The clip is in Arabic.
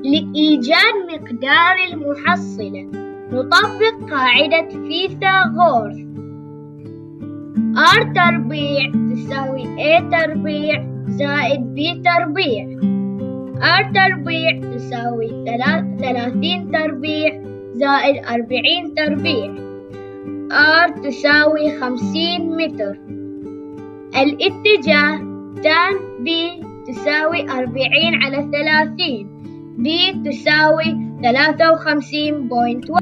لإيجاد مقدار المحصلة نطبق قاعدة فيثاغورس. R تربيع تساوي A تربيع زائد B تربيع. R تربيع تساوي 30 تربيع زائد 40 تربيع. R تساوي 50 متر. الاتجاه tan B تساوي 40 على 30. B تساوي 53.1.